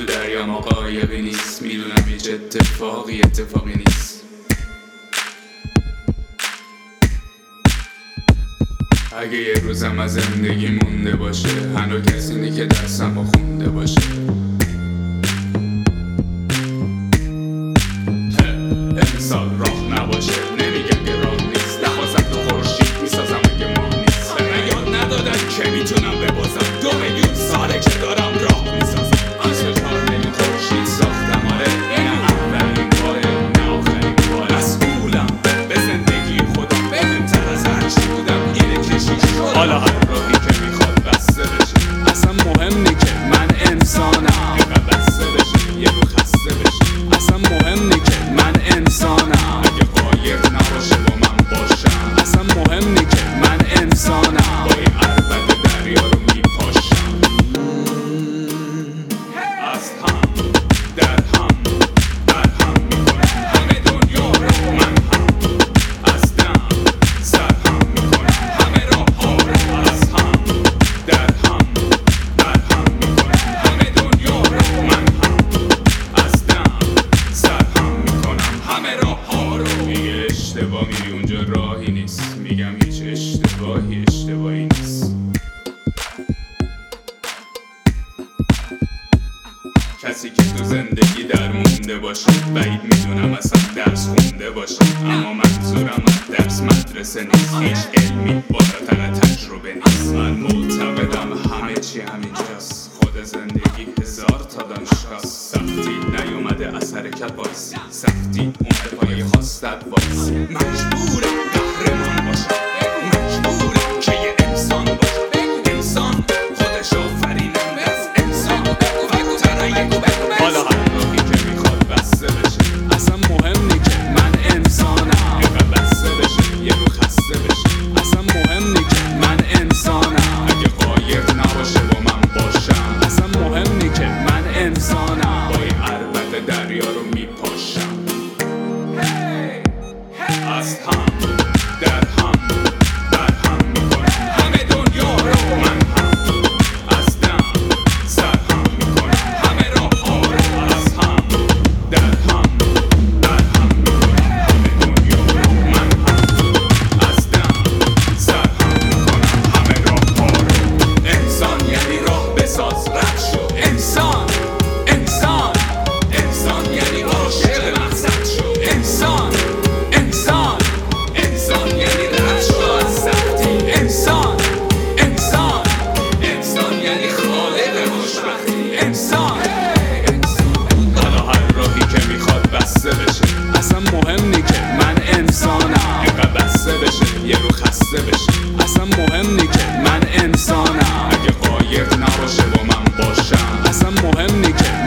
تو دریا ما قایقی نیست، میدونم هیچ اتفاقی نیست. اگه یه روزم از زندگی مونده باشه، هنو کسی اینی که درسمو خونده باشه. امسال راه نباشه، نمیگم که راه نیست، نخواستم تو خورشید میسازم اگه ماه نیست. به من یاد ندادن که میتونم ببازم، 2 میلیون ساله که دارم راه میسازم. از 4 میلیون خورشید ساختم، آره این اولین باره نه آخرین باره. مسئولم به زندگی خودم، بهتر از هرچی بودم اینه کشیش شدم. حالا هر راهی که میخواد بسته بشه، اصلا مهم نی که من انسانم. اینقدر بسته بشه یه رو خسته بشه، اصلا مهم نی که من انسانم. اگه قایق نباشه با من باشم، اصلا مهم نی که من انسانم. با این عربت دریا رو میپاشم. از هم در هم بر هم میکنم همه دنیا رو، من هم از دم سر هم میکنم همه راه ها رو. از هم در هم بر هم میکنم همه دنیا رو، من هم از دم سر هم میکنم همه راه ها رو. میگه اشتباه میری اونجا راهی نیست، میگم هیچ اشتباهی نیست. کسی که تو زندگی در مونده باشه، بعید میدونم اصلا درس خونده باشه. اما منظورم از درس مدرسه نیست، هیچ علمی بالاتر تجربه نیست. من معتقدم همه چی همینجاست، خود زندگی 1000 تا دانشگاست. سختی نیومده از حرکت وایسی، سختی اومده پای خواستت وایسی. مجبورم قهرمان باشم، مجبورم که یه انسان باشم. انسان خودش آفرینه از انسان. بگو ترایی حالا هر راهی که میخواد بسته بشه، اصلا مهم نی که من انسانم. اینقدر بسته بشه یه رو خسته بشه، اصلا مهم نی که من انسانم. اگه قایق نباشه با من باشم، اصلا مهم نی که من انسانم. با این عربت دریا رو میپاشم. از هم در هم بر هم میکنم همه دنیا رو، من هم از دم سر هم میکنم همه راه ها رو. از هم در هم بر هم میکنم همه دنیا رو، من هم از دم سر هم میکنم همه راه ها رو. انسان یعنی راه بساز رد شو. انسان یعنی عاشق مقصد شو. انسان یعنی رد شو از سختی. انسان یعنی خالق خوشبختی. انسان حالا هر راهی که میخواد بسته بشه، اصلا مهم نی که من انسانم. اینقدر بسته بشه یه رو خسته بشه، اصلا مهم نی که من انسانم. اگه قایق نباشه با من باشم، اصلا مهم نی که